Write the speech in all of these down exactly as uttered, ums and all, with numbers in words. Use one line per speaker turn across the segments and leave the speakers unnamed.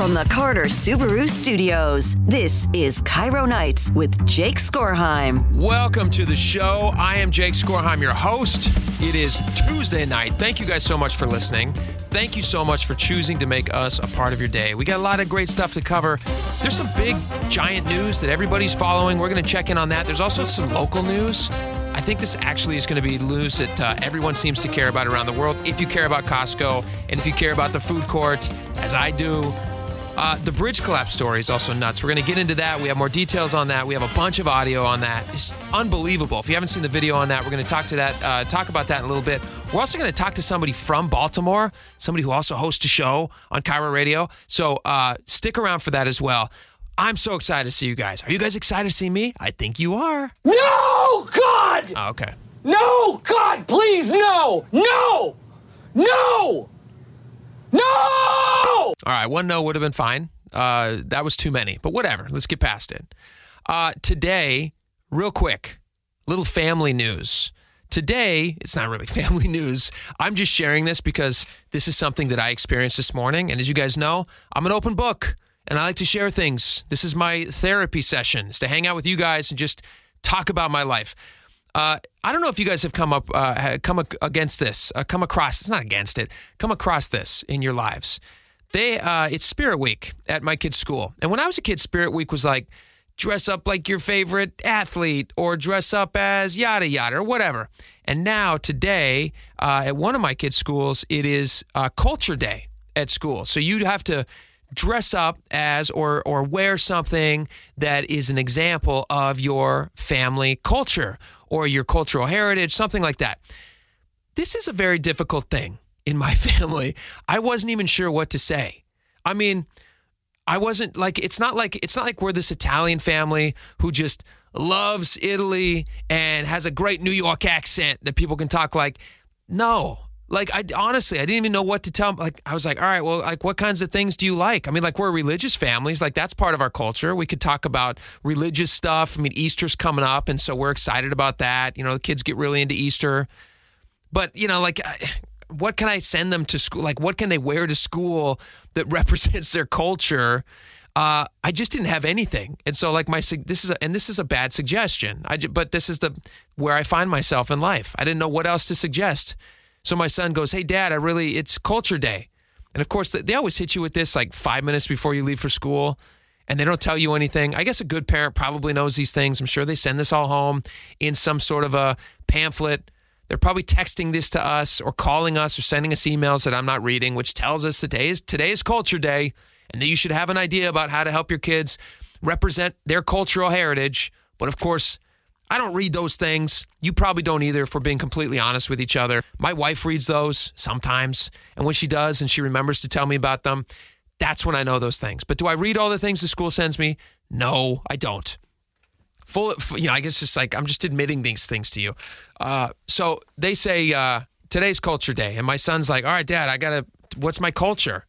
from the Carter Subaru Studios, this is Cairo Nights with Jake Skorheim.
Welcome to the show. I am Jake Skorheim, your host. It is Tuesday night. Thank you guys so much for listening. Thank you so much for choosing to make us a part of your day. We got a lot of great stuff to cover. There's some big, giant news that everybody's following. We're going to check in on that. There's also some local news. I think this actually is going to be news that uh, everyone seems to care about around the world. If you care about Costco and if you care about the food court, as I do, uh, the bridge collapse story is also nuts. We're going to get into that. We have more details on that. We have a bunch of audio on that. It's unbelievable. If you haven't seen the video on that, we're going to talk to that, uh, talk about that in a little bit. We're also going to talk to somebody from Baltimore, somebody who also hosts a show on Cairo Radio. So uh, stick around for that as well. I'm so excited to see you guys. Are you guys excited to see me? I think you are.
No, God!
Oh, okay.
No, God, please, no! No! No! No!
All right, one no would have been fine. Uh, that was too many, but whatever. Let's get past it. Uh, today, real quick, little family news. Today, it's not really family news. I'm just sharing this because this is something that I experienced this morning. And as you guys know, I'm an open book. And I like to share things. This is my therapy session, is to hang out with you guys and just talk about my life. Uh, I don't know if you guys have come up, uh, come against this, uh, come across, it's not against it, come across this in your lives. They, uh, it's Spirit Week at my kid's school. And when I was a kid, Spirit Week was like, dress up like your favorite athlete or dress up as yada yada or whatever. And now today, uh, at one of my kids' schools, it is uh, Culture Day at school. So you have to dress up as or or wear something that is an example of your family culture or your cultural heritage, something like that. This is a very difficult thing in my family. I wasn't even sure what to say. I mean, I wasn't like, it's not like, it's not like we're this Italian family who just loves Italy and has a great New York accent that people can talk like. No. Like, I honestly, I didn't even know what to tell them. Like, I was like, all right, well, like, what kinds of things do you like? I mean, like, we're religious families. Like, that's part of our culture. We could talk about religious stuff. I mean, Easter's coming up, and so we're excited about that. You know, the kids get really into Easter. But, you know, like, what can I send them to school? Like, what can they wear to school that represents their culture? Uh, I just didn't have anything. And so, like, my, this is, a, and this is a bad suggestion. I, but this is the, where I find myself in life. I didn't know what else to suggest. So my son goes, hey, Dad, I really, it's Culture Day. And of course, they always hit you with this like five minutes before you leave for school, and they don't tell you anything. I guess a good parent probably knows these things. I'm sure they send this all home in some sort of a pamphlet. They're probably texting this to us or calling us or sending us emails that I'm not reading, which tells us that today is, today is Culture Day and that you should have an idea about how to help your kids represent their cultural heritage. But of course, I don't read those things. You probably don't either, if we're being completely honest with each other. My wife reads those sometimes, and when she does and she remembers to tell me about them, that's when I know those things. But do I read all the things the school sends me? No, I don't. Full, you know, I guess just like I'm just admitting these things to you. Uh, so they say uh, today's Culture Day, and my son's like, all right, Dad, I gotta. What's my culture?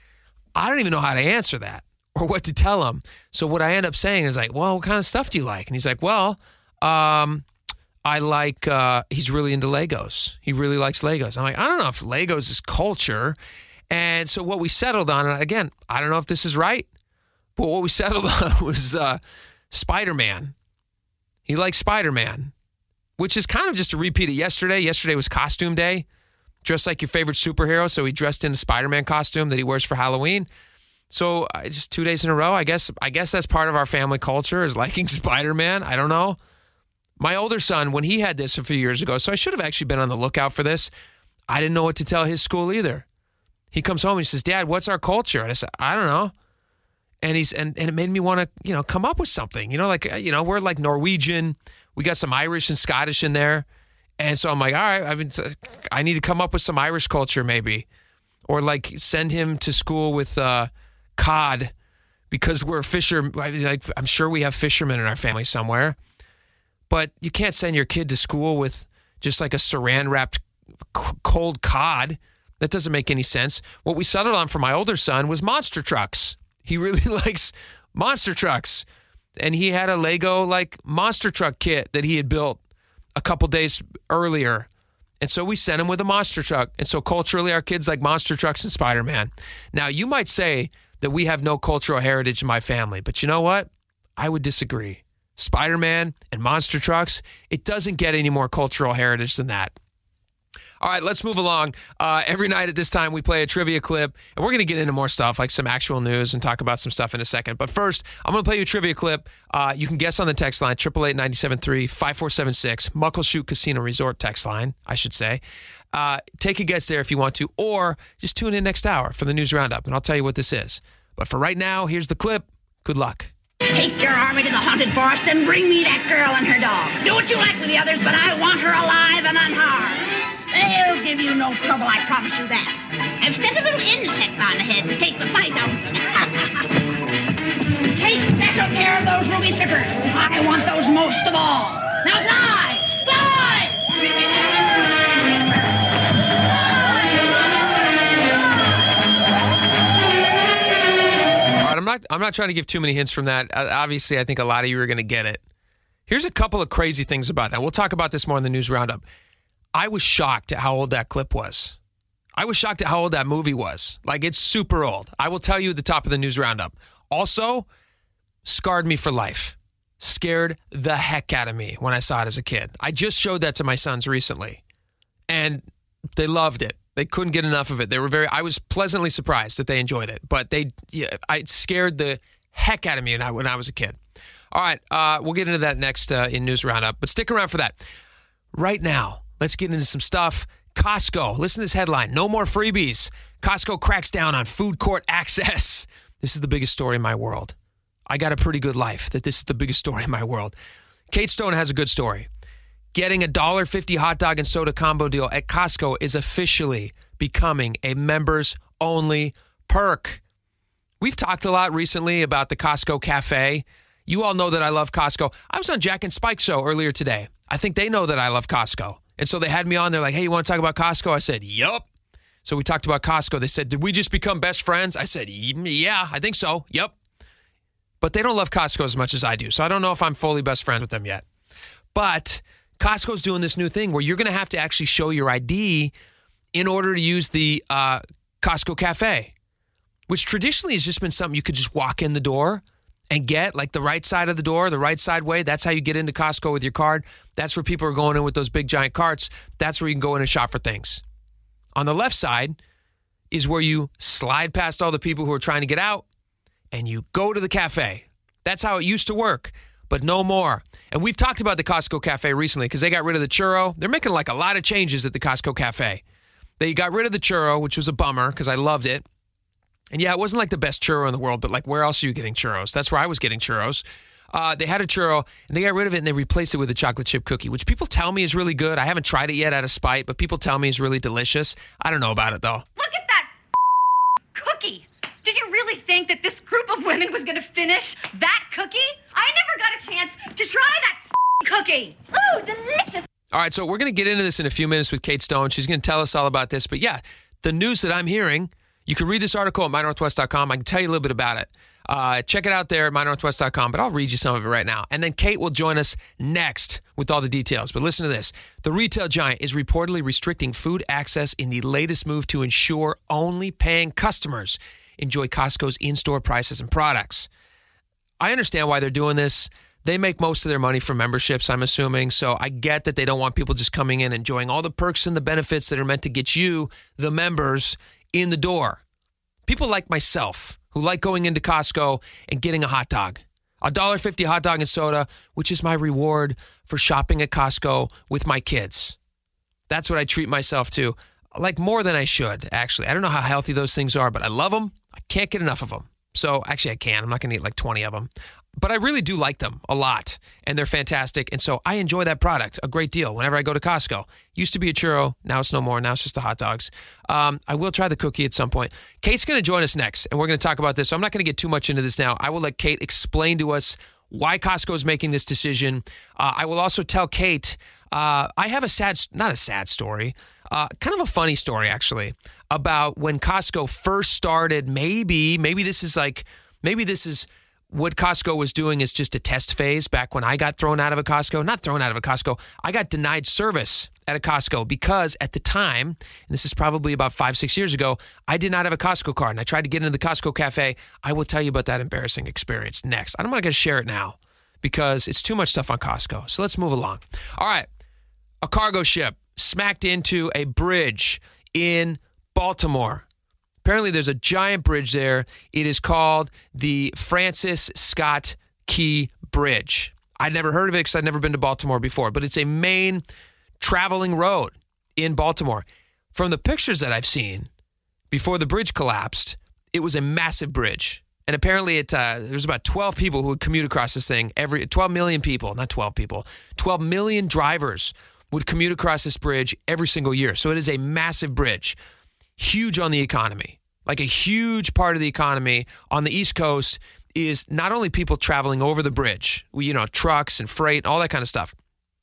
I don't even know how to answer that or what to tell him. So what I end up saying is like, well, what kind of stuff do you like? And he's like, well. Um, I like, uh, he's really into Legos. He really likes Legos. I'm like, I don't know if Legos is culture. And so what we settled on, and again, I don't know if this is right, but what we settled on was uh, Spider-Man. He likes Spider-Man, which is kind of just a repeat of yesterday. Yesterday was Costume Day. Dress like your favorite superhero. So he dressed in a Spider-Man costume that he wears for Halloween. So uh, just two days in a row, I guess, I guess that's part of our family culture is liking Spider-Man. I don't know. My older son, when he had this a few years ago, so I should have actually been on the lookout for this. I didn't know what to tell his school either. He comes home and he says, Dad, what's our culture? And I said, I don't know. And he's and, and it made me want to, you know, come up with something. You know, like, you know, we're like Norwegian. We got some Irish and Scottish in there. And so I'm like, all right, I've been t- I need to come up with some Irish culture maybe. Or like send him to school with uh, cod because we're fisher. Like, I'm sure we have fishermen in our family somewhere. But you can't send your kid to school with just like a saran-wrapped cold cod. That doesn't make any sense. What we settled on for my older son was monster trucks. He really likes monster trucks. And he had a Lego like monster truck kit that he had built a couple days earlier. And so we sent him with a monster truck. And so culturally, our kids like monster trucks and Spider-Man. Now, you might say that we have no cultural heritage in my family. But you know what? I would disagree. Spider-Man and monster trucks, it doesn't get any more cultural heritage than that. All right, let's move along. Uh, every night at this time, we play a trivia clip, and we're going to get into more stuff, like some actual news, and talk about some stuff in a second. But first, I'm going to play you a trivia clip. Uh, you can guess on the text line, eight eight eight, nine seven three, five four seven six, Muckleshoot Casino Resort text line, I should say. Uh, take a guess there if you want to, or just tune in next hour for the news roundup, and I'll tell you what this is. But for right now, here's the clip. Good luck.
Take your army to the haunted forest and bring me that girl and her dog. Do what you like with the others, but I want her alive and unharmed. They'll give you no trouble, I promise you that. I've stuck a little insect on the head to take the fight out of them. Take special care of those ruby zippers. I want those most of all. Now fly! Fly!
All right, I'm not, I'm not trying to give too many hints from that. Uh, obviously, I think a lot of you are going to get it. Here's a couple of crazy things about that. We'll talk about this more in the news roundup. I was shocked at how old that clip was. I was shocked at how old that movie was. Like, it's super old. I will tell you at the top of the news roundup. Also, scarred me for life. Scared the heck out of me when I saw it as a kid. I just showed that to my sons recently, and they loved it. They couldn't get enough of it. They were very, I was pleasantly surprised that they enjoyed it, but they, yeah, I it scared the heck out of me when I, when I was a kid. All right, uh, we'll get into that next uh, in news roundup, but stick around for that. Right now, let's get into some stuff. Costco. Listen to this headline. No more freebies. Costco cracks down on food court access. This is the biggest story in my world. I got a pretty good life that this is the biggest story in my world. Kate Stone has a good story. Getting a one dollar fifty hot dog and soda combo deal at Costco is officially becoming a members-only perk. We've talked a lot recently about the Costco Cafe. You all know that I love Costco. I was on Jack and Spike's show earlier today. I think they know that I love Costco. And so they had me on. They're like, hey, you want to talk about Costco? I said, yup. So we talked about Costco. They said, did we just become best friends? I said, yeah, I think so. Yep. But they don't love Costco as much as I do. So I don't know if I'm fully best friends with them yet. But Costco's doing this new thing where you're going to have to actually show your I D in order to use the uh, Costco Cafe, which traditionally has just been something you could just walk in the door and get, like the right side of the door, the right side way. That's how you get into Costco with your card. That's where people are going in with those big giant carts. That's where you can go in and shop for things. On the left side is where you slide past all the people who are trying to get out and you go to the cafe. That's how it used to work, but no more. And we've talked about the Costco Cafe recently because they got rid of the churro. They're making like a lot of changes at the Costco Cafe. They got rid of the churro, which was a bummer because I loved it. And yeah, it wasn't like the best churro in the world, but like where else are you getting churros? That's where I was getting churros. Uh, they had a churro, and they got rid of it, and they replaced it with a chocolate chip cookie, which people tell me is really good. I haven't tried it yet out of spite, but people tell me is really delicious. I don't know about it, though.
Look at that cookie. Did you really think that this group of women was going to finish that cookie? I never got a chance to try that cookie. Ooh, delicious.
All right, so we're going to get into this in a few minutes with Kate Stone. She's going to tell us all about this. But yeah, the news that I'm hearing, you can read this article at my northwest dot com. I can tell you a little bit about it. Uh, check it out there at my northwest dot com, but I'll read you some of it right now. And then Kate will join us next with all the details. But listen to this. The retail giant is reportedly restricting food access in the latest move to ensure only paying customers enjoy Costco's in-store prices and products. I understand why they're doing this. They make most of their money from memberships, I'm assuming. So I get that they don't want people just coming in enjoying all the perks and the benefits that are meant to get you, the members, in the door. People like myself who like going into Costco and getting a hot dog. A one dollar fifty hot dog and soda, which is my reward for shopping at Costco with my kids. That's what I treat myself to. Like more than I should, actually. I don't know how healthy those things are, but I love them. I can't get enough of them. So actually I can. I'm not going to eat like twenty of them. But I really do like them a lot, and they're fantastic. And so I enjoy that product a great deal whenever I go to Costco. Used to be a churro. Now it's no more. Now it's just the hot dogs. Um, I will try the cookie at some point. Kate's going to join us next, and we're going to talk about this. So I'm not going to get too much into this now. I will let Kate explain to us why Costco is making this decision. Uh, I will also tell Kate, uh, I have a sad, not a sad story, uh, kind of a funny story, actually, about when Costco first started. Maybe, maybe this is like, maybe this is what Costco was doing is just a test phase. Back when I got thrown out of a Costco, not thrown out of a Costco, I got denied service at a Costco because at the time, and this is probably about five, six years ago, I did not have a Costco card, and I tried to get into the Costco cafe. I will tell you about that embarrassing experience next. I'm not going to share it now because it's too much stuff on Costco. So let's move along. All right. A cargo ship smacked into a bridge in Baltimore. Apparently, there's a giant bridge there. It is called the Francis Scott Key Bridge. I'd never heard of it because I'd never been to Baltimore before, but it's a main traveling road in Baltimore. From the pictures that I've seen, before the bridge collapsed, it was a massive bridge. And apparently, it uh, there's about twelve people who would commute across this thing. Every twelve million people, not twelve people, twelve million drivers would commute across this bridge every single year. So it is a massive bridge. Huge on the economy. Like a huge part of the economy on the East Coast is not only people traveling over the bridge, you know, trucks and freight, all that kind of stuff,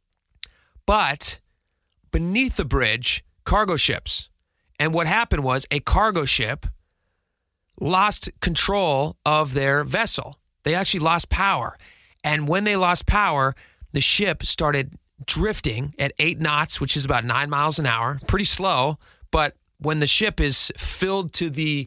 but beneath the bridge, cargo ships. And what happened was a cargo ship lost control of their vessel. They actually lost power. And when they lost power, the ship started drifting at eight knots, which is about nine miles an hour. Pretty slow, but when the ship is filled to the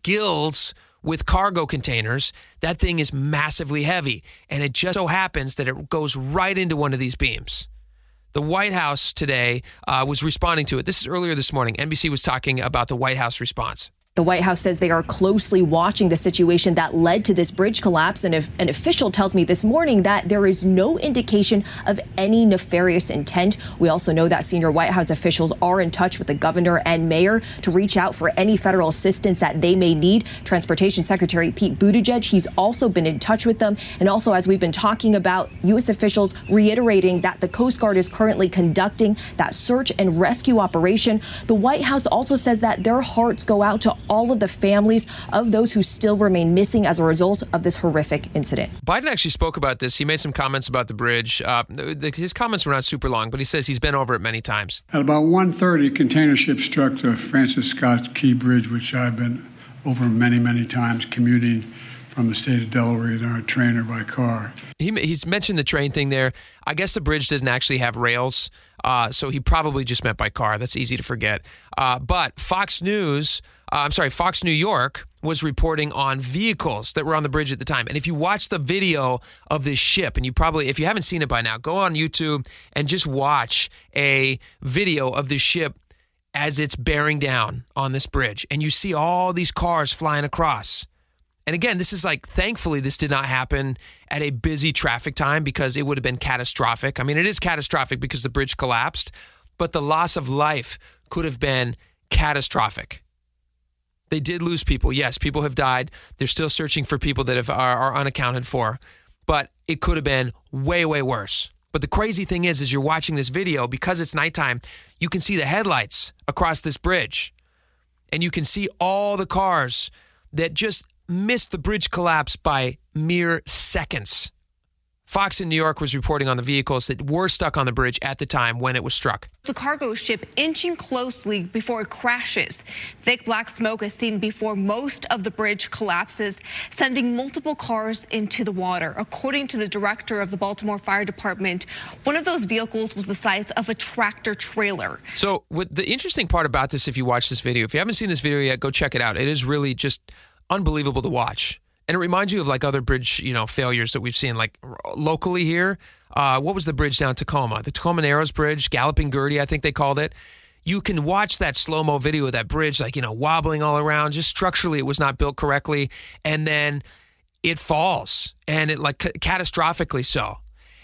gills with cargo containers, that thing is massively heavy. And it just so happens that it goes right into one of these beams. The White House today uh, was responding to it. This is earlier this morning. N B C was talking about the White House response.
The White House says they are closely watching the situation that led to this bridge collapse. And if an official tells me this morning that there is no indication of any nefarious intent. We also know that senior White House officials are in touch with the governor and mayor to reach out for any federal assistance that they may need. Transportation Secretary Pete Buttigieg, he's also been in touch with them. And also, as we've been talking about, U S officials reiterating that the Coast Guard is currently conducting that search and rescue operation. The White House also says that their hearts go out to all of the families of those who still remain missing as a result of this horrific incident.
Biden actually spoke about this. He made some comments about the bridge. Uh, the, his comments were not super long, but he says he's been over it many times.
At about one thirty, a container ship struck the Francis Scott Key Bridge, which I've been over many, many times commuting from the state of Delaware on a train or by car.
He, he's mentioned the train thing there. I guess the bridge doesn't actually have rails, uh, so he probably just meant by car. That's easy to forget. Uh, but Fox News... Uh, I'm sorry, Fox New York was reporting on vehicles that were on the bridge at the time. And if you watch the video of this ship, and you probably, if you haven't seen it by now, go on YouTube and just watch a video of the ship as it's bearing down on this bridge. And you see all these cars flying across. And again, this is like, thankfully, this did not happen at a busy traffic time because it would have been catastrophic. I mean, it is catastrophic because the bridge collapsed, but the loss of life could have been catastrophic. They did lose people. Yes, people have died. They're still searching for people that have, are, are unaccounted for. But it could have been way, way worse. But the crazy thing is, as you're watching this video, because it's nighttime, you can see the headlights across this bridge. And you can see all the cars that just missed the bridge collapse by mere seconds. Fox in New York was reporting on the vehicles that were stuck on the bridge at the time when it was struck.
The cargo ship inching closely before it crashes. Thick black smoke is seen before most of the bridge collapses, sending multiple cars into the water. According to the director of the Baltimore Fire Department, one of those vehicles was the size of a tractor trailer.
So what the interesting part about this, if you watch this video, if you haven't seen this video yet, go check it out. It is really just unbelievable to watch. And it reminds you of like other bridge, you know, failures that we've seen, like locally here. Uh, what was the bridge down Tacoma? The Tacoma Narrows Bridge, Galloping Gertie, I think they called it. You can watch that slow-mo video of that bridge, like, you know, wobbling all around. Just structurally, it was not built correctly. And then it falls, and it like catastrophically so.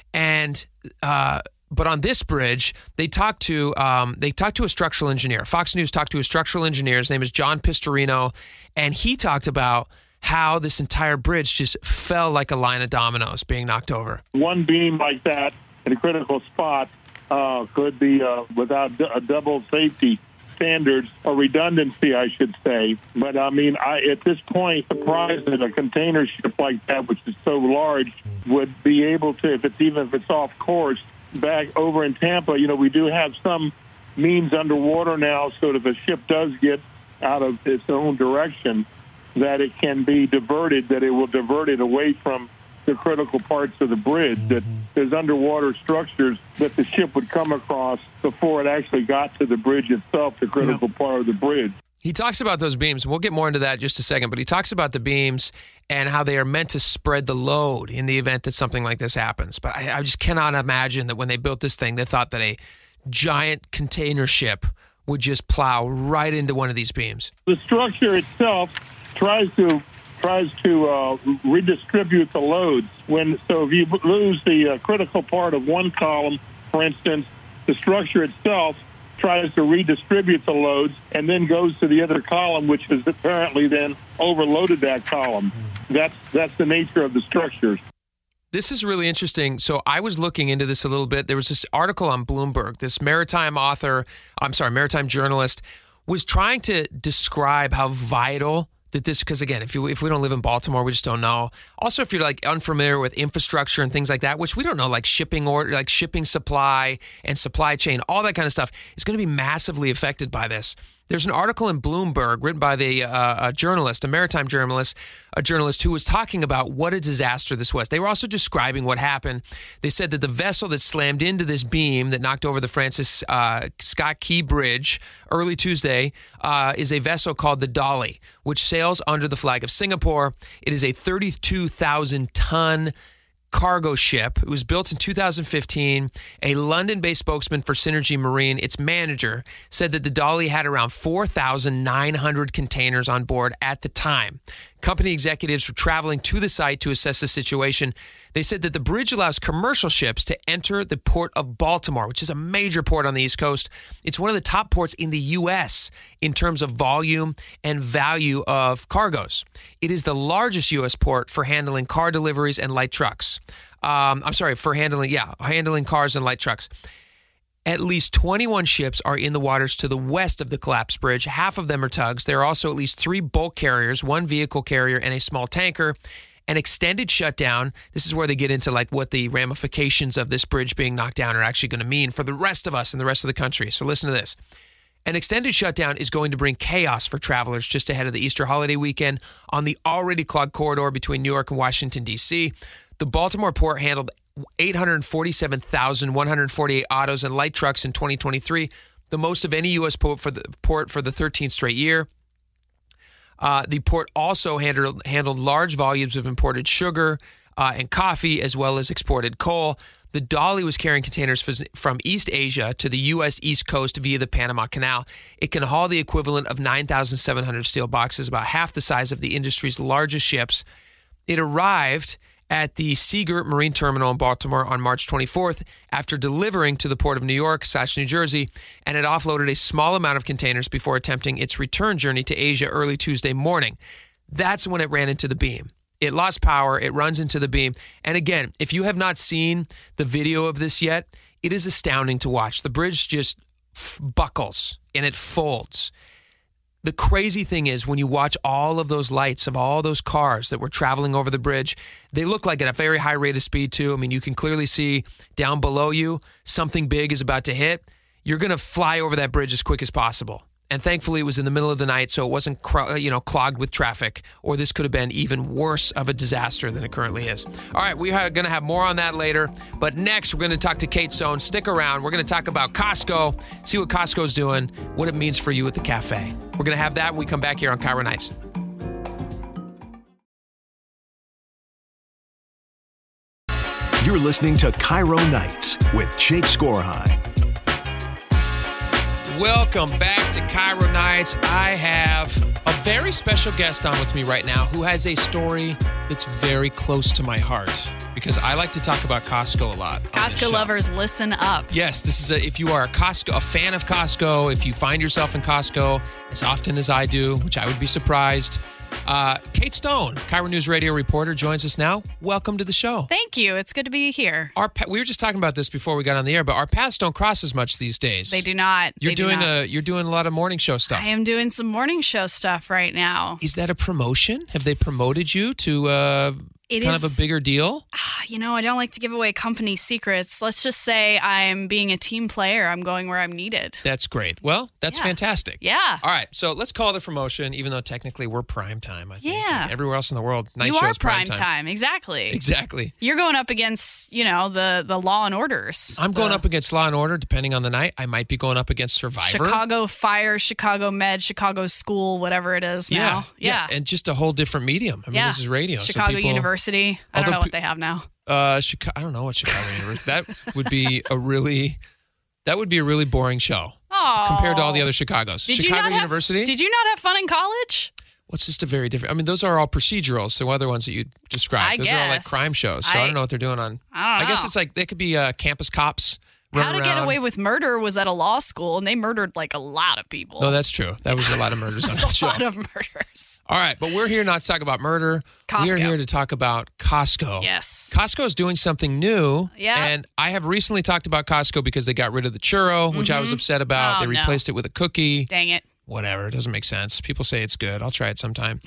And uh, but on this bridge, they talked to um, they talked to a structural engineer. Fox News talked to a structural engineer. His name is John Pistorino, and he talked about how this entire bridge just fell like a line of dominoes being knocked over.
One beam like that in a critical spot uh, could be uh, without a double safety standards or redundancy, I should say. But I mean, I at this point, surprised that a container ship like that, which is so large, would be able to, if it's even if it's off course, back over in Tampa. You know, we do have some means underwater now, so that if a ship does get out of its own direction, that it can be diverted, that it will divert it away from the critical parts of the bridge, mm-hmm. that there's underwater structures that the ship would come across before it actually got to the bridge itself, the critical yep. part of the bridge.
He talks about those beams. We'll get more into that in just a second, but he talks about the beams and how they are meant to spread the load in the event that something like this happens. But I, I just cannot imagine that when they built this thing, they thought that a giant container ship would just plow right into one of these beams.
The structure itself tries to tries to uh, redistribute the loads. When so if you lose the uh, critical part of one column, for instance, the structure itself tries to redistribute the loads and then goes to the other column, which has apparently then overloaded that column. That's that's the nature of the structures.
This is really interesting. So I was looking into this a little bit. There was this article on Bloomberg. This maritime author, I'm sorry, maritime journalist, was trying to describe how vital that this, because again, if you if we don't live in Baltimore, we just don't know. Also, if you're like unfamiliar with infrastructure and things like that, which we don't know, like shipping order, like shipping supply and supply chain, all that kind of stuff is going to be massively affected by this. There's an article in Bloomberg written by the uh, a journalist, a maritime journalist, a journalist who was talking about what a disaster this was. They were also describing what happened. They said that the vessel that slammed into this beam that knocked over the Francis uh, Scott Key Bridge early Tuesday uh, is a vessel called the Dolly, which sails under the flag of Singapore. It is a thirty-two thousand ton cargo ship. It was built in two thousand fifteen. A London-based spokesman for Synergy Marine, its manager, said that the Dolly had around four thousand nine hundred containers on board at the time. Company executives were traveling to the site to assess the situation. They said that the bridge allows commercial ships to enter the port of Baltimore, which is a major port on the East Coast. It's one of the top ports in the U S in terms of volume and value of cargoes. It is the largest U S port for handling car deliveries and light trucks. Um, I'm sorry, for handling, yeah, handling cars and light trucks. At least twenty-one ships are in the waters to the west of the collapsed bridge. Half of them are tugs. There are also at least three bulk carriers, one vehicle carrier, and a small tanker. An extended shutdown, this is where they get into like what the ramifications of this bridge being knocked down are actually going to mean for the rest of us and the rest of the country. So listen to this. An extended shutdown is going to bring chaos for travelers just ahead of the Easter holiday weekend on the already clogged corridor between New York and Washington, D C. The Baltimore port handled eight hundred forty-seven thousand one hundred forty-eight autos and light trucks in twenty twenty-three, the most of any U S port for the port for the thirteenth straight year. Uh, the port also handled, handled large volumes of imported sugar uh, and coffee, as well as exported coal. The Dolly was carrying containers from East Asia to the U S East Coast via the Panama Canal. It can haul the equivalent of nine thousand seven hundred steel boxes, about half the size of the industry's largest ships. It arrived at the Seagirt Marine Terminal in Baltimore on March twenty-fourth after delivering to the Port of New York slash New Jersey, and it offloaded a small amount of containers before attempting its return journey to Asia early Tuesday morning. That's when it ran into the beam. It lost power, it runs into the beam, and again, if you have not seen the video of this yet, it is astounding to watch. The bridge just f- buckles and it folds. The crazy thing is when you watch all of those lights of all those cars that were traveling over the bridge, they look like at a very high rate of speed too. I mean, you can clearly see down below you, something big is about to hit. You're going to fly over that bridge as quick as possible. And thankfully it was in the middle of the night, so it wasn't you know, clogged with traffic, or this could have been even worse of a disaster than it currently is. All right, we are going to have more on that later. But next, we're going to talk to Kate Sohn. Stick around. We're going to talk about Costco, see what Costco's doing, what it means for you at the cafe. We're going to have that when we come back here on Cairo Nights.
You're listening to Cairo Nights with Jake Skorheim.
Welcome back to Cairo Nights. I have a very special guest on with me right now who has a story that's very close to my heart because I like to talk about Costco a lot.
Costco lovers, listen up.
Yes, this is a, if you are a Costco, a fan of Costco, if you find yourself in Costco as often as I do, which I would be surprised. Uh, Kate Stone, Cairo News Radio reporter, joins us now. Welcome to the show.
Thank you. It's good to be here.
Our we were just talking about this before we got on the air, but our paths don't cross as much these days.
They do not.
You're
they
doing
do not.
a you're doing a lot of morning show stuff.
I am doing some morning show stuff right now.
Is that a promotion? Have they promoted you to uh,
It
kind
is,
of a bigger deal?
You know, I don't like to give away company secrets. Let's just say I'm being a team player. I'm going where I'm needed.
That's great. Well, that's
Yeah.
fantastic.
Yeah.
All right, so let's call the promotion, even though technically we're prime time, I think.
Yeah.
And everywhere else in the world, night
You
show
are
is prime
prime
time.
time. Exactly.
Exactly.
You're going up against, you know, the the Law and Orders.
I'm going
The
up against Law and Order, depending on the night. I might be going up against Survivor.
Chicago Fire, Chicago Med, Chicago School, whatever it is
Yeah,
now.
yeah, and just a whole different medium. I mean,
Yeah.
this is radio. so
Chicago
people-
University. I don't
Although
know what
pe-
they have now.
Uh, Chicago. I don't know what Chicago University. That would be a really, that would be a really boring show
Oh.
compared to all the other Chicagos.
Did
Chicago
you not
University.
Have, did you not have fun in college?
Well, it's just a very different. I mean, those are all procedurals. So other ones that you described,
I
those are all like
guess.
crime shows. So I,
I-
don't know what they're doing on.
I don't
guess
know.
it's like they could be uh, campus cops
How
running
to Get
around.
Away with Murder was at a law school, and they murdered like a lot of people.
No, that's true. That was a lot of murders on
That's
that
a
show.
lot of murders.
All right, but we're here not to talk about murder.
Costco.
We're here to talk about Costco.
Yes.
Costco is doing something new.
Yeah.
And I have recently talked about Costco because they got rid of the churro, which I was upset about.
Oh,
they
no.
replaced it with a cookie.
Dang it.
Whatever. It doesn't make sense. People say it's good. I'll try it sometime.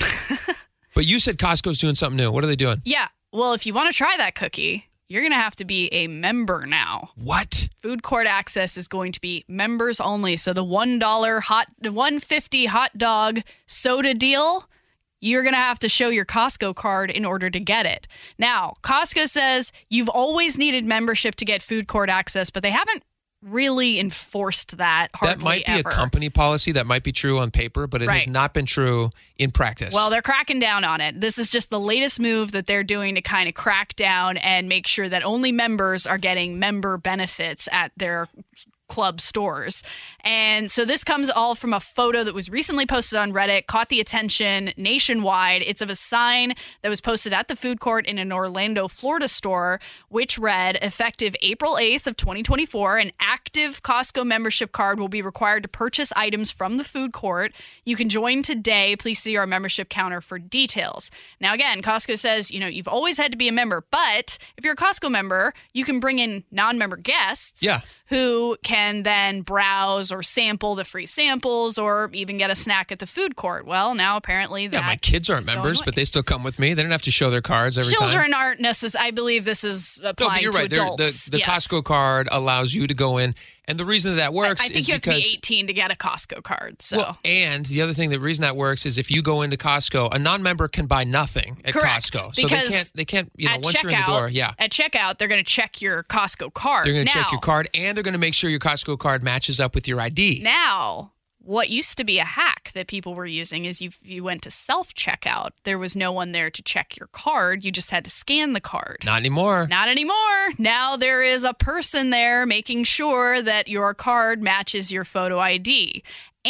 But you said Costco's doing something new. What are they doing?
Yeah. Well, if you want to try that cookie, you're going to have to be a member now.
What?
Food court access is going to be members only. So the one dollar hot, the one fifty hot dog soda deal, you're going to have to show your Costco card in order to get it. Now, Costco says you've always needed membership to get food court access, but they haven't really enforced that hardly
That might be
ever.
a company policy. That might be true on paper, but it has
Right.
not been true in practice.
Well, they're cracking down on it. This is just the latest move that they're doing to kind of crack down and make sure that only members are getting member benefits at their club stores. And so this comes all from a photo that was recently posted on Reddit, caught the attention nationwide. It's of a sign that was posted at the food court in an Orlando, Florida store, which read, effective April eighth of twenty twenty-four, an active Costco membership card will be required to purchase items from the food court. You can join today. Please see our membership counter for details. Now, again, Costco says, you know, you've always had to be a member, but if you're a Costco member, you can bring in non-member guests.
Yeah.
Who can then browse or sample the free samples or even get a snack at the food court. Well, now apparently that
yeah, my kids aren't
is going
members,
away.
but they still come with me. They don't have to show their cards every time.
Children aren't necessarily, I believe this is applying
No, but you're
to
right. They're-
adults.
The, the
yes.
Costco card allows you to go in, and the reason that, that works
I think
is
you have to
because
be eighteen to get a Costco card. So
Well, and the other thing, the reason that works is if you go into Costco, a non-member can buy nothing at
Correct.
Costco. So they
Because
can't, they can't, you know,
at
once
checkout,
you're in the door, yeah,
At checkout, they're going to check your Costco card.
they're going to check
Now-
your card, and they're going to make sure your Costco card matches up with your I D.
Now, what used to be a hack that people were using is you you went to self-checkout. There was no one there to check your card. You just had to scan the card.
Not anymore.
Not anymore. Now there is a person there making sure that your card matches your photo I D.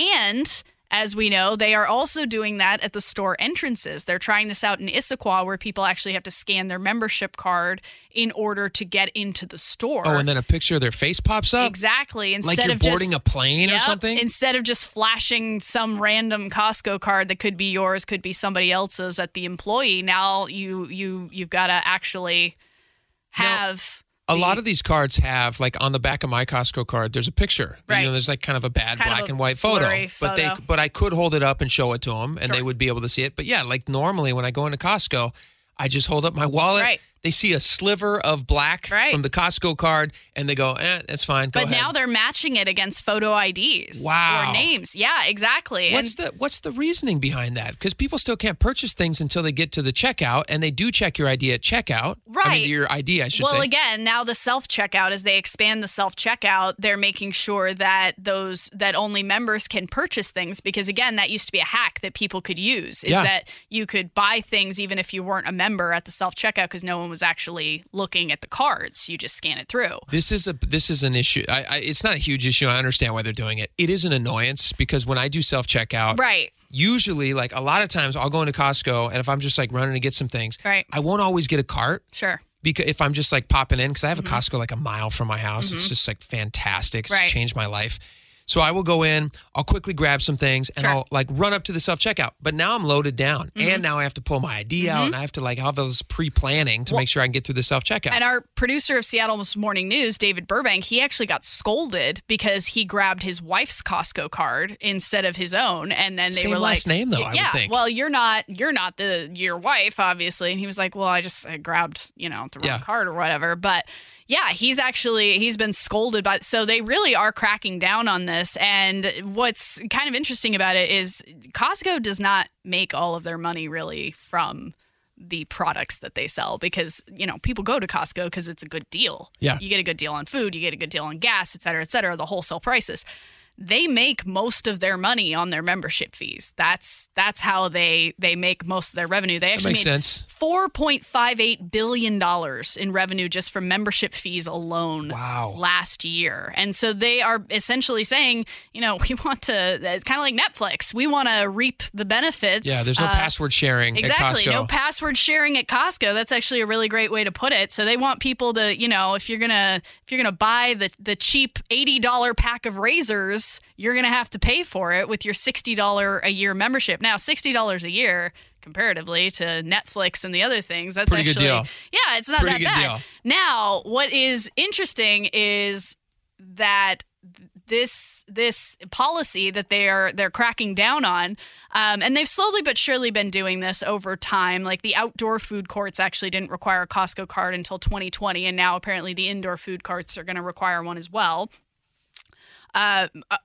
And as we know, they are also doing that at the store entrances. They're trying this out in Issaquah where people actually have to scan their membership card in order to get into the store.
Oh, and then a picture of their face pops up?
Exactly. Instead
Like you're
of
boarding
just,
a plane or
Yep.
something?
Instead of just flashing some random Costco card that could be yours, could be somebody else's at the employee, now you you you've got to actually have
A lot of these cards have, like on the back of my Costco card, there's a picture.
Right.
You know, there's like kind of a bad
Kind of
black
a
and white photo.
blurry
But they,
photo.
but I could hold it up and show it to them, and they
Sure.
would be able to see it. But yeah, like normally when I go into Costco, I just hold up my wallet.
Right.
They see a sliver of black
Right.
from the Costco card, and they go, "Eh, that's fine. Go
but
ahead."
now they're matching it against photo I Ds
Wow.
or names. Yeah, exactly.
What's
And
the what's the reasoning behind that? Because people still can't purchase things until they get to the checkout, and they do check your I D at checkout. I
Right.
mean, your I D, I should
well,
say.
again, now the self-checkout, as they expand the self-checkout, they're making sure that those that only members can purchase things because, again, that used to be a hack that people could use, is
Yeah.
that you could buy things even if you weren't a member at the self-checkout because no one was actually looking at the cards. You just scan it through.
This is a this is an issue. I, I, it's not a huge issue. I understand why they're doing it. It is an annoyance because when I do self checkout,
Right.
usually, like a lot of times, I'll go into Costco, and if I'm just like running to get some things,
Right.
I won't always get a cart.
Sure.
Because if I'm just like popping in, because I have
Mm-hmm.
a Costco like a mile from my house, it's just like fantastic. It's
Right.
changed my life. So I will go in, I'll quickly grab some things, and
Sure.
I'll like run up to the self-checkout. But now I'm loaded down,
Mhm.
and now I have to pull my I D out,
Mhm.
and I have to like have those pre-planning to
Well-
make sure I can get through the self-checkout.
And our producer of Seattle's Morning News, David Burbank, he actually got scolded because he grabbed his wife's Costco card instead of his own, and then they
Same
were like,
last name, though, I would
yeah,
think.
well, you're not, you're not the your wife, obviously." And he was like, "Well, I just I grabbed, you know, the wrong
Yeah.
card or whatever." But yeah, he's actually he's been scolded by. So they really are cracking down on this. And what's kind of interesting about it is Costco does not make all of their money really from the products that they sell, because, you know, people go to Costco because it's a good deal.
Yeah.
You get a good deal on food, you get a good deal on gas, et cetera, et cetera, the wholesale prices. They make most of their money on their membership fees. That's that's how they they make most of their revenue. They actually
makes
made
sense.
four point five eight billion dollars in revenue just from membership fees alone
Wow.
last year. And so they are essentially saying, you know, we want to, it's kind of like Netflix. We want to reap the benefits.
Yeah, there's no
uh,
password sharing
Exactly.
at Costco.
No password sharing at Costco. That's actually a really great way to put it. So they want people to, you know, if you're gonna if you're gonna buy the the cheap eighty dollars pack of razors, you're gonna have to pay for it with your sixty dollars a year membership. Now, sixty dollars a year comparatively to Netflix and the other things, that's
Pretty good
actually
deal.
yeah, it's not
Pretty
that
good
bad.
deal.
Now, what is interesting is that this this policy that they're they're cracking down on, um, and they've slowly but surely been doing this over time. Like the outdoor food courts actually didn't require a Costco card until twenty twenty, and now apparently the indoor food courts are going to require one as well. Uh,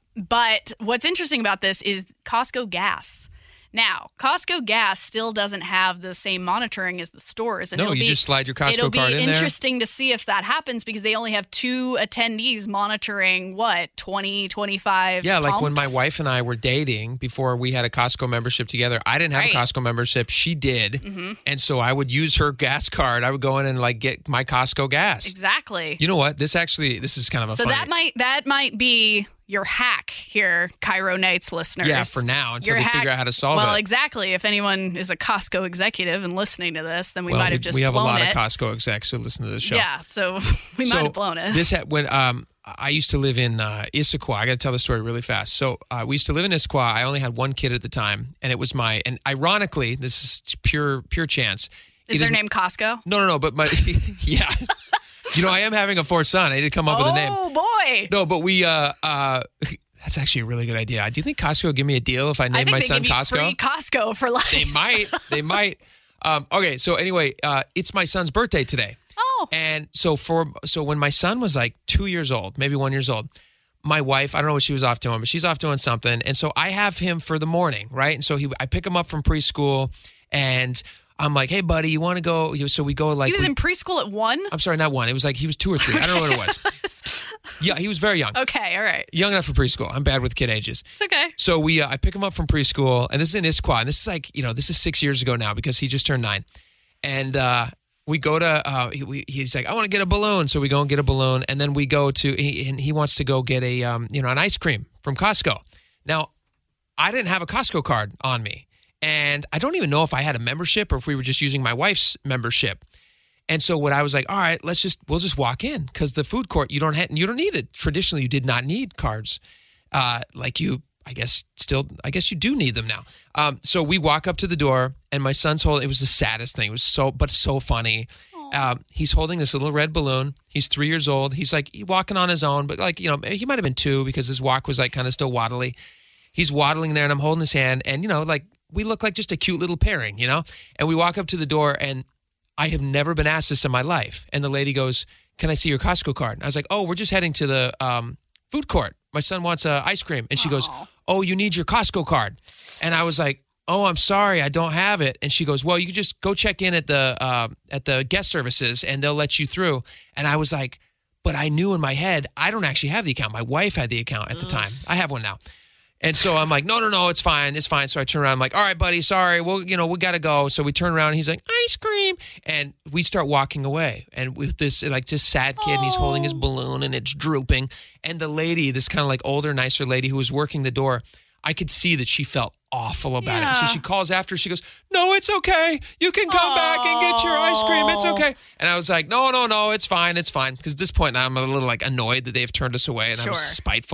but what's interesting about this is Costco gas. Now, Costco gas still doesn't have the same monitoring as the stores. And
No,
it'll
you
be,
just slide your Costco
it'll
card
be
in there.
interesting to see if that happens, because they only have two attendees monitoring, what, twenty, twenty-five
Yeah, like when my
pumps?
wife and I were dating before we had a Costco membership together. I didn't have
Right.
a Costco membership. She did.
Mhm.
And so I would use her gas card. I would go in and like get my Costco gas.
Exactly.
You know what? This actually, this is kind of a
So
funny.
that might that might be your hack here, Cairo Nights listeners.
Yeah, for now, until
Your
they figure out how to solve
well,
it.
exactly. If anyone is a Costco executive and listening to this, then we
well,
might have just
we have
blown
a lot
it.
of Costco execs who listen to this show.
Yeah, so we
So
might have blown it.
This had, when um I used to live in uh, Issaquah. I got to tell the story really fast. So uh, we used to live in Issaquah. I only had one kid at the time, and it was my. And ironically, this is pure pure chance.
is
it
their name Costco?
No, no, no. But my yeah. You know, I am having a fourth son. I did come up
oh,
with a name.
boy.
No, but we. uh uh That's actually a really good idea. Do you think Costco would give me a deal if I
I
named
think
my
they
son
give you
Costco?
free Costco for life.
They might. They might. Um, okay, so anyway, uh, it's my son's birthday today.
Oh.
And so for so when my son was like two years old, maybe one years old, my wife, I don't know what she was off doing, but she's off doing something. And so I have him for the morning, right? And so he, I pick him up from preschool, and I'm like, hey, buddy, you want to go? So we go like.
He was
we,
in preschool at one?
I'm sorry, not one. It was like he was two or three. I don't know what it was. Yeah, he was very young.
Okay, all right.
Young enough for preschool. I'm bad with kid ages.
It's okay.
So we, uh, I pick him up from preschool, and this is in Issaquah, and this is like, you know, this is six years ago now because he just turned nine, and uh, we go to, uh, he, we, he's like, I want to get a balloon, so we go and get a balloon, and then we go to, he, and he wants to go get a, um, you know, an ice cream from Costco. Now, I didn't have a Costco card on me, and I don't even know if I had a membership or if we were just using my wife's membership. And so what I was like, all right, let's just, we'll just walk in, because the food court, you don't have, you don't need it. Traditionally, you did not need cards. Uh, like you, I guess still, I guess you do need them now. Um, so we walk up to the door, and my son's holding, it was the saddest thing. It was so, but so funny. Um, he's holding this little red balloon. He's three years old. He's like walking on his own, but like, you know, he might've been two because his walk was like kind of still waddly. He's waddling there, and I'm holding his hand, and you know, like we look like just a cute little pairing, you know, and we walk up to the door, and I have never been asked this in my life. And the lady goes, can I see your Costco card? And I was like, oh, we're just heading to the um, food court. My son wants uh, ice cream. And she goes, oh, you need your Costco card. And I was like, oh, I'm sorry, I don't have it. And she goes, well, you can just go check in at the uh, at the guest services and they'll let you through. And I was like, but I knew in my head, I don't actually have the account. My wife had the account at the time. I have one now. And so I'm like, no, no, no, it's fine. It's fine. So I turn around. I'm like, all right, buddy, sorry. Well, you know, we got to go. So we turn around, and he's like, ice cream. And we start walking away. And with this, like, this sad kid, and he's holding his balloon, and it's drooping. And the lady, this kind of like older, nicer lady who was working the door, I could see that she felt awful about
Yeah.
it. So she calls after. She goes, no, it's okay. You can come
Aww.
back and get your ice cream. It's okay. And I was like, no, no, no, it's fine. It's fine. Because at this point, now I'm a little like annoyed that they've turned us away, and I was
Sure.
spiteful.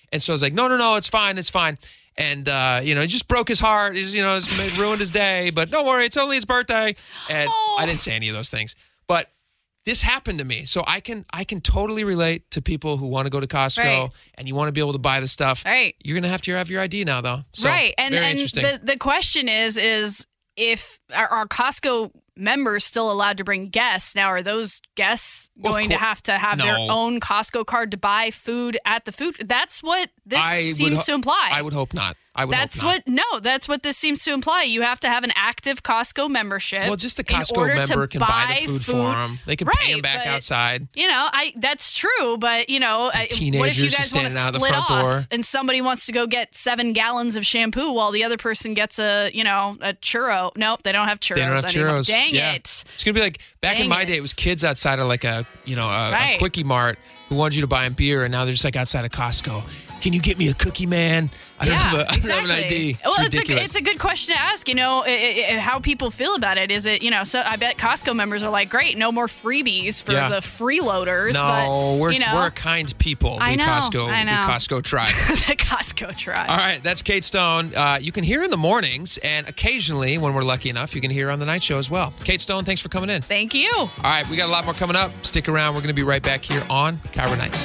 And so I was like, no, no, no, it's fine, it's fine. And, uh, you know, he just broke his heart. He just, you know, it's ruined his day. But don't worry, it's only his birthday. And oh. I didn't say any of those things. But this happened to me. So I can I can totally relate to people who want to go to Costco right. and you want to be able to buy the stuff.
Right.
You're going to have to have your I D now, though. So,
right. And,
very
and
interesting.
The, the question is, is if are, are Costco members still allowed to bring guests? Now, are those guests
well,
going to have to have
no.
their own Costco card to buy food at the food? That's what this
I
seems
ho-
to imply.
I would hope not. I would
that's
hope not.
what no, that's what this seems to imply. You have to have an active Costco membership.
Well, just a Costco member can buy, buy the food, food for them. They can
right,
pay them back
but,
outside.
You know, I that's true, but you know, I, what if you guys want to split
out the front
off
door.
and somebody wants to go get seven gallons of shampoo while the other person gets a you know a churro? Nope, they don't have churros.
They don't have
anymore.
churros.
Dang
yeah.
it!
It's gonna be like back
Dang
in my
it.
day. It was kids outside of like a you know a,
right.
a Quickie Mart who wanted you to buy them beer, and now they're just like outside of Costco. Can you get me a cookie, man? I don't,
yeah,
have, a, I
exactly.
don't have an I D. It's
well, it's
ridiculous.
a, it's a good question to ask, you know, it, it, how people feel about it. Is it, you know, so I bet Costco members are like, great, no more freebies for
yeah.
the freeloaders.
No,
but,
we're,
you know,
we're kind people.
I
we
know,
Costco,
I know.
We Costco tribe.
the Costco tribe.
All right, that's Kate Stone. Uh, you can hear in the mornings, and occasionally, when we're lucky enough, you can hear on the night show as well. Kate Stone, thanks for coming in.
Thank you.
All right, we got a lot more coming up. Stick around. We're going to be right back here on Cairo Nights.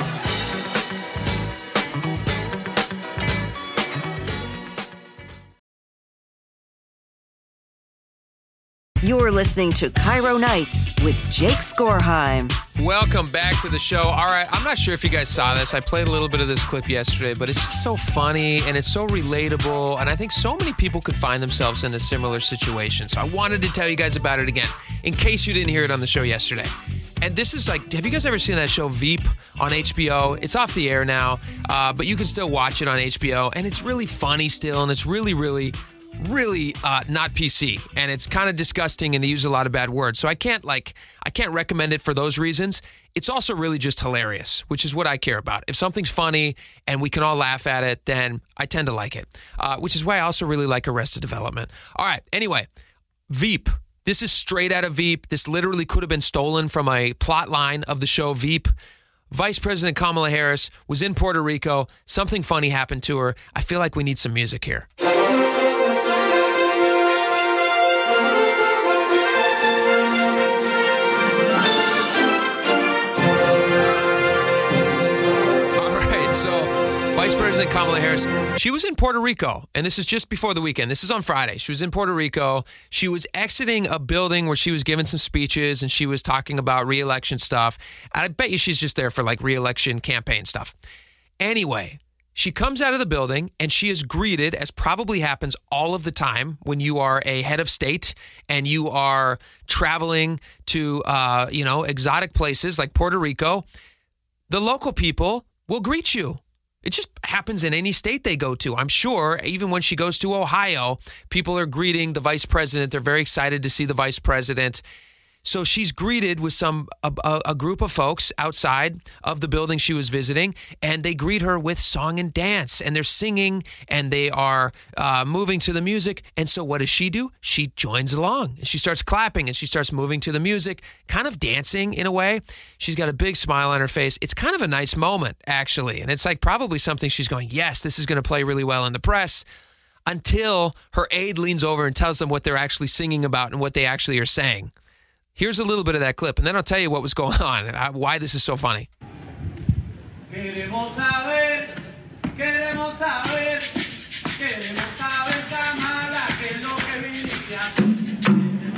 You're listening to Cairo Nights with Jake Skorheim.
Welcome back to the show. All right, I'm not sure if you guys saw this. I played a little bit of this clip yesterday, but it's just so funny and it's so relatable. And I think so many people could find themselves in a similar situation. So I wanted to tell you guys about it again, in case you didn't hear it on the show yesterday. And this is like, have you guys ever seen that show Veep on H B O? It's off the air now, uh, but you can still watch it on H B O. And it's really funny still, and it's really, really really uh, not P C, and it's kind of disgusting, and they use a lot of bad words. So I can't like I can't recommend it for those reasons. It's also really just hilarious, which is what I care about. If something's funny and we can all laugh at it, then I tend to like it, uh, which is why I also really like Arrested Development. All right, anyway, Veep. This is straight out of Veep. This literally could have been stolen from a plot line of the show Veep. Vice President Kamala Harris was in Puerto Rico. Something funny happened to her. I feel like we need some music here. So, Vice President Kamala Harris, she was in Puerto Rico, and this is just before the weekend. This is on Friday. She was in Puerto Rico. She was exiting a building where she was giving some speeches, and she was talking about re-election stuff. And I bet you she's just there for like re-election campaign stuff. Anyway, she comes out of the building, and she is greeted, as probably happens all of the time when you are a head of state and you are traveling to, uh, you know, exotic places like Puerto Rico. The local people will greet you. It just happens in any state they go to. I'm sure even when she goes to Ohio, people are greeting the vice president. They're very excited to see the vice president. So she's greeted with some a, a, a group of folks outside of the building she was visiting, and they greet her with song and dance, and they're singing, and they are uh, moving to the music. And so what does she do? She joins along, and she starts clapping, and she starts moving to the music, kind of dancing in a way. She's got a big smile on her face. It's kind of a nice moment, actually, and it's like probably something she's going, yes, this is going to play really well in the press, until her aide leans over and tells them what they're actually singing about and what they actually are saying. Here's a little bit of that clip, and then I'll tell you what was going on, why this is so funny.
Queremos saber, queremos saber, queremos saber, Kamala, que es lo que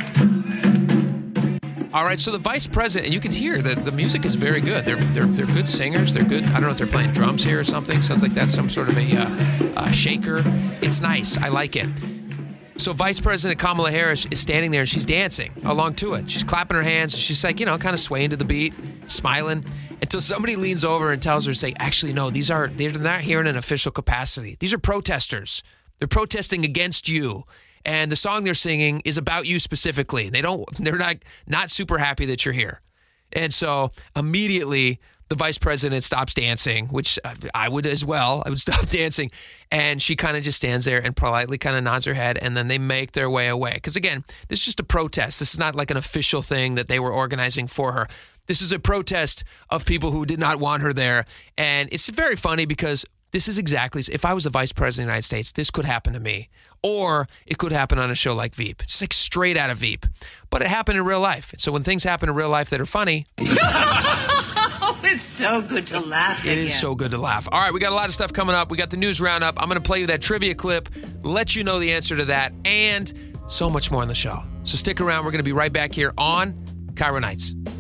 viniste.
All right, so the vice president, and you can hear that the music is very good. They're they're they're good singers. They're good. I don't know if they're playing drums here or something. Sounds like that's some sort of a uh, uh, shaker. It's nice. I like it. So Vice President Kamala Harris is standing there, and she's dancing along to it. She's clapping her hands. She's like, you know, kind of swaying to the beat, smiling, until somebody leans over and tells her, say, actually, no, these are, they're not here in an official capacity. These are protesters. They're protesting against you. And the song they're singing is about you specifically. They don't, they're not, not super happy that you're here. And so immediately the vice president stops dancing, which I would as well. I would stop dancing. And she kind of just stands there and politely kind of nods her head, and then they make their way away. Because again, this is just a protest. This is not like an official thing that they were organizing for her. This is a protest of people who did not want her there. And it's very funny because This is exactly, if I was the vice president of the United States, this could happen to me. Or it could happen on a show like Veep. It's like straight out of Veep. But it happened in real life. So when things happen in real life that are funny,
Oh, it's so good to laugh
it
again.
is so good to laugh. All right, we got a lot of stuff coming up. We got the news roundup. I'm going to play you that trivia clip, let you know the answer to that, and so much more on the show. So stick around. We're going to be right back here on Cairo Nights.